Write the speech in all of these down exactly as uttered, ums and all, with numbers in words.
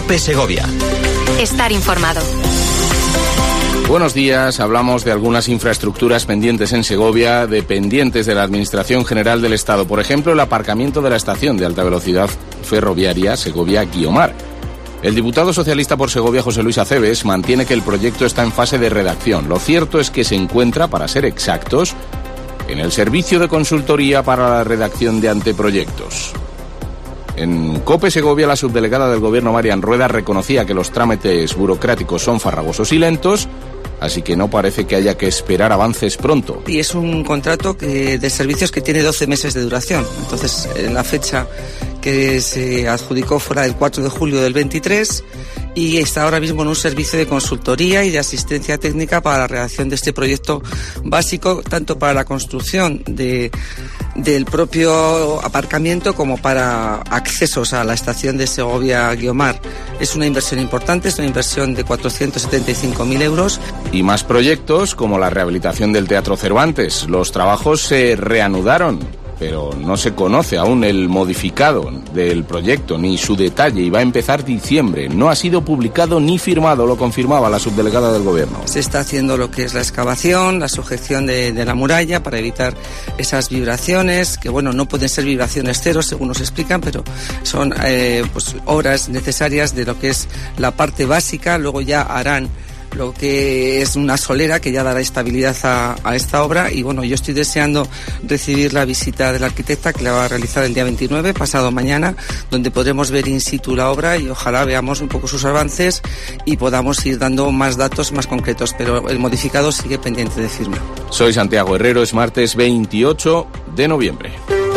COPE Segovia. Estar informado. Buenos días, hablamos de algunas infraestructuras pendientes en Segovia, dependientes de la Administración General del Estado. Por ejemplo, el aparcamiento de la estación de alta velocidad ferroviaria Segovia-Guiomar. El diputado socialista por Segovia, José Luis Aceves, mantiene que el proyecto está en fase de redacción. Lo cierto es que se encuentra, para ser exactos, en el servicio de consultoría para la redacción de anteproyectos. En COPE Segovia, la subdelegada del Gobierno, Marian Rueda, reconocía que los trámites burocráticos son farragosos y lentos, así que no parece que haya que esperar avances pronto. Y es un contrato que, de servicios que tiene doce meses de duración. Entonces, en la fecha que se adjudicó fuera del cuatro de julio del veintitrés y está ahora mismo en un servicio de consultoría y de asistencia técnica para la redacción de este proyecto básico, tanto para la construcción de, del propio aparcamiento como para accesos a la estación de Segovia-Guiomar. Es una inversión importante, es una inversión de cuatrocientos setenta y cinco mil euros. Y más proyectos como la rehabilitación del Teatro Cervantes. Los trabajos se reanudaron, pero no se conoce aún el modificado del proyecto ni su detalle y va a empezar diciembre. No ha sido publicado ni firmado, lo confirmaba la subdelegada del Gobierno. Se está haciendo lo que es la excavación, la sujeción de, de la muralla para evitar esas vibraciones, que bueno, no pueden ser vibraciones cero según nos explican, pero son eh, pues, obras necesarias de lo que es la parte básica. Luego ya harán lo que es una solera que ya dará estabilidad a, a esta obra y bueno, yo estoy deseando recibir la visita de la arquitecta que la va a realizar el día veintinueve, pasado mañana, donde podremos ver in situ la obra y ojalá veamos un poco sus avances y podamos ir dando más datos más concretos, pero el modificado sigue pendiente de firma. Soy Santiago Herrero, es martes veintiocho de noviembre.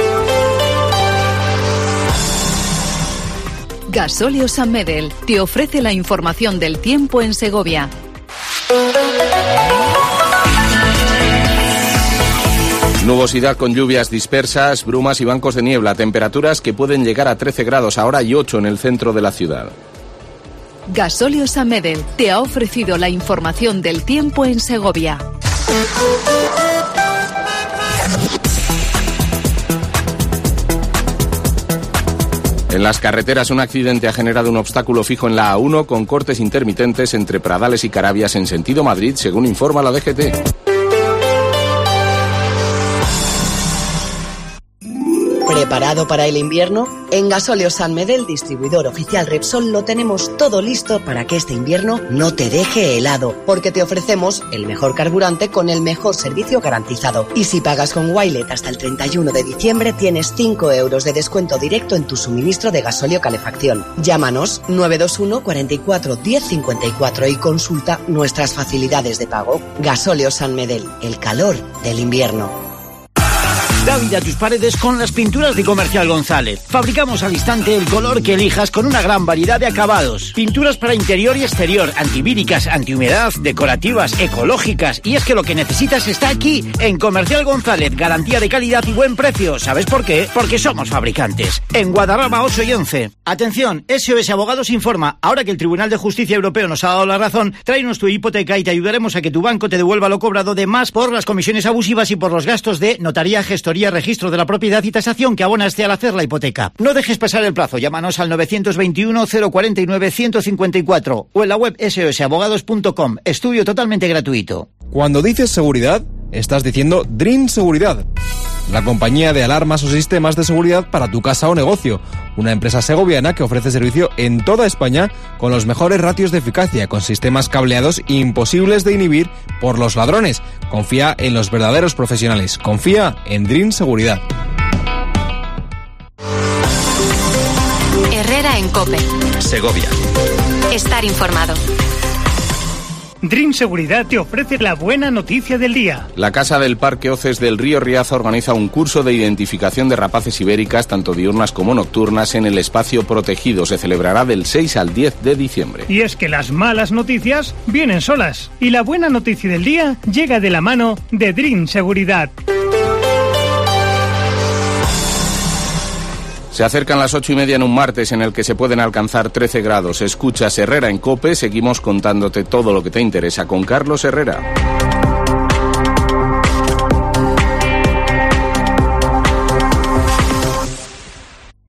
Gasóleo San Medel te ofrece la información del tiempo en Segovia. Nubosidad con lluvias dispersas, brumas y bancos de niebla, temperaturas que pueden llegar a trece grados ahora y ocho en el centro de la ciudad. Gasóleo San Medel te ha ofrecido la información del tiempo en Segovia. En las carreteras, un accidente ha generado un obstáculo fijo en la A uno con cortes intermitentes entre Pradales y Carabias en sentido Madrid, según informa la D G T. ¿Preparado para el invierno? En Gasóleo San Medel, distribuidor oficial Repsol, lo tenemos todo listo para que este invierno no te deje helado, porque te ofrecemos el mejor carburante con el mejor servicio garantizado. Y si pagas con Wilet hasta el treinta y uno de diciembre, tienes cinco euros de descuento directo en tu suministro de gasóleo calefacción. Llámanos nueve dos uno, cuarenta y cuatro, diez cincuenta y cuatro y consulta nuestras facilidades de pago. Gasóleo San Medel, el calor del invierno. Da vida a tus paredes con las pinturas de Comercial González. Fabricamos al instante el color que elijas con una gran variedad de acabados. Pinturas para interior y exterior, antivíricas, antihumedad, decorativas, ecológicas. Y es que lo que necesitas está aquí, en Comercial González. Garantía de calidad y buen precio. ¿Sabes por qué? Porque somos fabricantes. En Guadarrama ocho y once. Atención, S O S Abogados informa. Ahora que el Tribunal de Justicia Europeo nos ha dado la razón, tráenos tu hipoteca y te ayudaremos a que tu banco te devuelva lo cobrado de más por las comisiones abusivas y por los gastos de notaría, gestoría, registro de la propiedad y tasación que abonaste al hacer la hipoteca. No dejes pasar el plazo, llámanos al nueve dos uno, cero cuatro nueve, uno cinco cuatro o en la web s o s abogados punto com. Estudio totalmente gratuito. Cuando dices seguridad, estás diciendo Dream Seguridad, la compañía de alarmas o sistemas de seguridad para tu casa o negocio. Una empresa segoviana que ofrece servicio en toda España con los mejores ratios de eficacia, con sistemas cableados imposibles de inhibir por los ladrones. Confía en los verdaderos profesionales. Confía en Dream Seguridad. Herrera en COPE. Segovia. Estar informado. Dream Seguridad te ofrece la buena noticia del día. La Casa del Parque Oces del Río Riaza organiza un curso de identificación de rapaces ibéricas, tanto diurnas como nocturnas, en el espacio protegido. Se celebrará del seis al diez de diciembre. Y es que las malas noticias vienen solas. Y la buena noticia del día llega de la mano de Dream Seguridad. Se acercan las ocho y media en un martes en el que se pueden alcanzar trece grados. Escuchas Herrera en COPE, seguimos contándote todo lo que te interesa con Carlos Herrera.